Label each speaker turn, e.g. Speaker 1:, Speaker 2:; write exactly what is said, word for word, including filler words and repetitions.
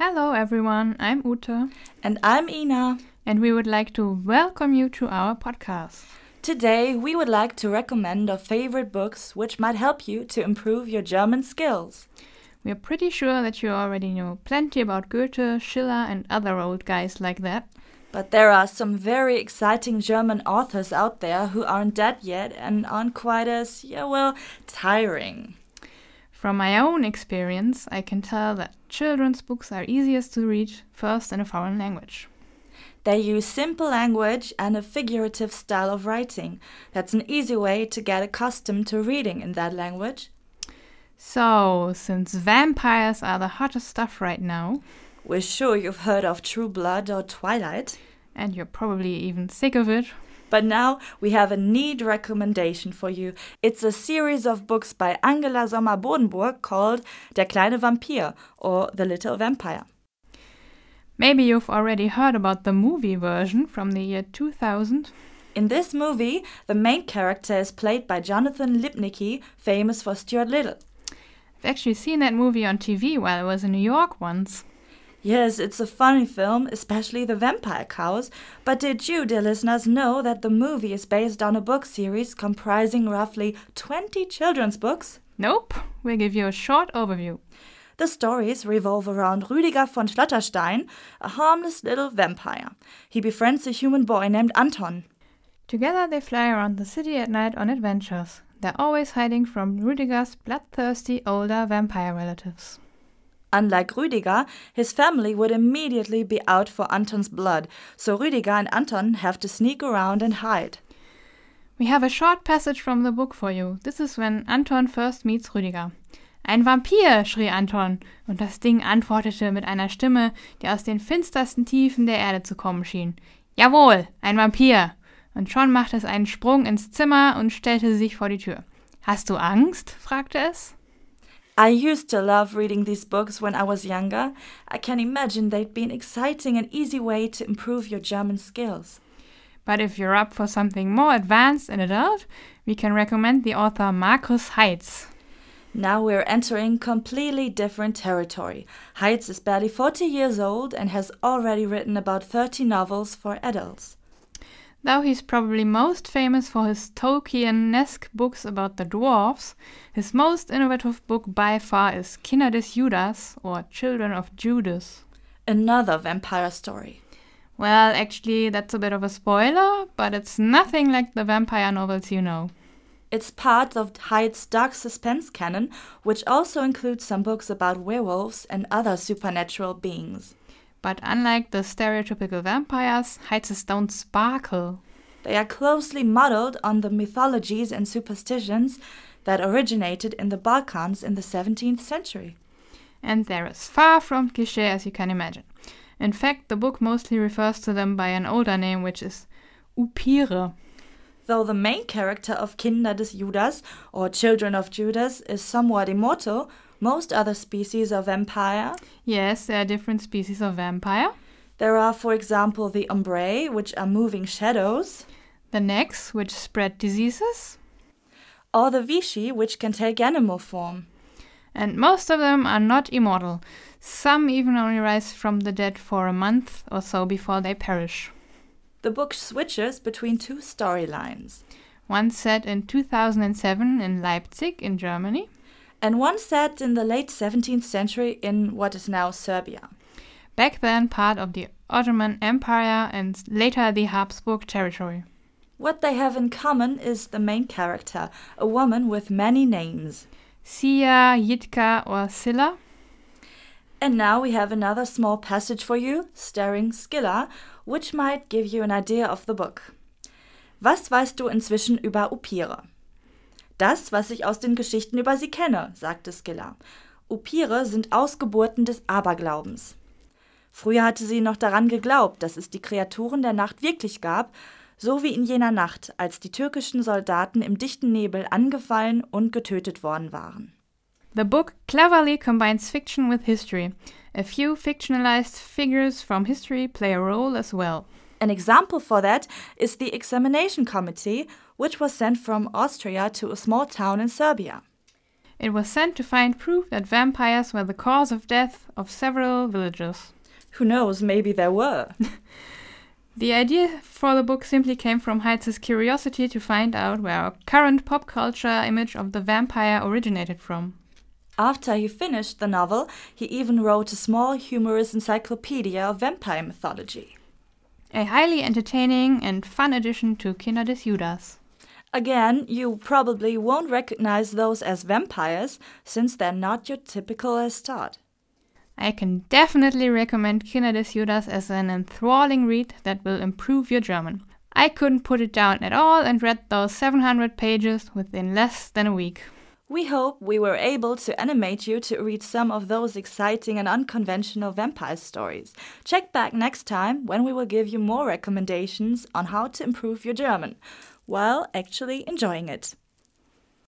Speaker 1: Hello everyone, I'm Ute.
Speaker 2: And I'm Ina.
Speaker 1: And we would like to welcome you to our podcast.
Speaker 2: Today we would like to recommend our favorite books which might help you to improve your German skills.
Speaker 1: We are pretty sure that you already know plenty about Goethe, Schiller and other old guys like that.
Speaker 2: But there are some very exciting German authors out there who aren't dead yet and aren't quite as, yeah, well, tiring.
Speaker 1: From my own experience, I can tell that children's books are easiest to read first in a foreign language.
Speaker 2: They use simple language and a figurative style of writing. That's an easy way to get accustomed to reading in that language.
Speaker 1: So, since vampires are the hottest stuff right now,
Speaker 2: we're sure you've heard of True Blood or Twilight.
Speaker 1: And you're probably even sick of it.
Speaker 2: But now we have a neat recommendation for you. It's a series of books by Angela Sommer-Bodenburg called Der kleine Vampir or The Little Vampire.
Speaker 1: Maybe you've already heard about the movie version from the year two thousand.
Speaker 2: In this movie, the main character is played by Jonathan Lipnicki, famous for Stuart Little.
Speaker 1: I've actually seen that movie on T V while I was in New York once.
Speaker 2: Yes, it's a funny film, especially the vampire cows. But did you, dear listeners, know that the movie is based on a book series comprising roughly twenty children's books?
Speaker 1: Nope. We'll give you a short overview.
Speaker 2: The stories revolve around Rüdiger von Schlotterstein, a harmless little vampire. He befriends a human boy named Anton.
Speaker 1: Together they fly around the city at night on adventures. They're always hiding from Rüdiger's bloodthirsty older vampire relatives.
Speaker 2: Unlike Rüdiger, his family would immediately be out for Anton's blood, so Rüdiger and Anton have to sneak around and hide.
Speaker 1: We have a short passage from the book for you. This is when Anton first meets Rüdiger. Ein Vampir, schrie Anton, und das Ding antwortete mit einer Stimme, die aus den finstersten Tiefen der Erde zu kommen schien. Jawohl, ein Vampir! Und schon machte es einen Sprung ins Zimmer und stellte sich vor die Tür. Hast du Angst? fragte es.
Speaker 2: I used to love reading these books when I was younger. I can imagine they'd be an exciting and easy way to improve your German skills.
Speaker 1: But if you're up for something more advanced and adult, we can recommend the author Markus Heitz.
Speaker 2: Now we're entering completely different territory. Heitz is barely forty years old and has already written about thirty novels for adults.
Speaker 1: Though he's probably most famous for his Tolkien-esque books about the dwarves, his most innovative book by far is Kinder des Judas, or Children of Judas.
Speaker 2: Another vampire story.
Speaker 1: Well, actually, that's a bit of a spoiler, but it's nothing like the vampire novels you know.
Speaker 2: It's part of Heitz's dark suspense canon, which also includes some books about werewolves and other supernatural beings.
Speaker 1: But unlike the stereotypical vampires, Heitz's don't sparkle.
Speaker 2: They are closely modeled on the mythologies and superstitions that originated in the Balkans in the seventeenth century.
Speaker 1: And they're as far from cliché as you can imagine. In fact, the book mostly refers to them by an older name, which is Upire.
Speaker 2: Though the main character of Kinder des Judas, or Children of Judas, is somewhat immortal, most other species of vampire...
Speaker 1: Yes, there are different species of vampire.
Speaker 2: There are, for example, the ombre, which are moving shadows.
Speaker 1: The necks, which spread diseases.
Speaker 2: Or the vichy, which can take animal form.
Speaker 1: And most of them are not immortal. Some even only rise from the dead for a month or so before they perish.
Speaker 2: The book switches between two storylines.
Speaker 1: One set in two thousand seven in Leipzig in Germany.
Speaker 2: And one set in the late seventeenth century in what is now Serbia.
Speaker 1: Back then part of the Ottoman Empire and later the Habsburg territory.
Speaker 2: What they have in common is the main character, a woman with many names.
Speaker 1: Sia, Jitka or Silla.
Speaker 2: And now we have another small passage for you, starring Skilla, which might give you an idea of the book. Was weißt du inzwischen über Upire? Das, was ich aus den Geschichten über sie kenne, sagte Skilla. Upire sind Ausgeburten des Aberglaubens. Früher hatte sie noch daran geglaubt, dass es die Kreaturen der Nacht wirklich gab, so wie in jener Nacht, als die türkischen Soldaten im dichten Nebel angefallen und getötet worden waren.
Speaker 1: The book cleverly combines fiction with history. A few fictionalized figures from history play a role as well.
Speaker 2: An example for that is the examination committee, which was sent from Austria to a small town in Serbia.
Speaker 1: It was sent to find proof that vampires were the cause of death of several villages.
Speaker 2: Who knows, maybe there were.
Speaker 1: The idea for the book simply came from Heitz's curiosity to find out where our current pop culture image of the vampire originated from.
Speaker 2: After he finished the novel, he even wrote a small humorous encyclopedia of vampire mythology.
Speaker 1: A highly entertaining and fun addition to Kinder des Judas.
Speaker 2: Again, you probably won't recognize those as vampires, since they're not your typical Lestat.
Speaker 1: I can definitely recommend Kinder des Judas as an enthralling read that will improve your German. I couldn't put it down at all and read those seven hundred pages within less than a week.
Speaker 2: We hope we were able to animate you to read some of those exciting and unconventional vampire stories. Check back next time when we will give you more recommendations on how to improve your German, while actually enjoying it.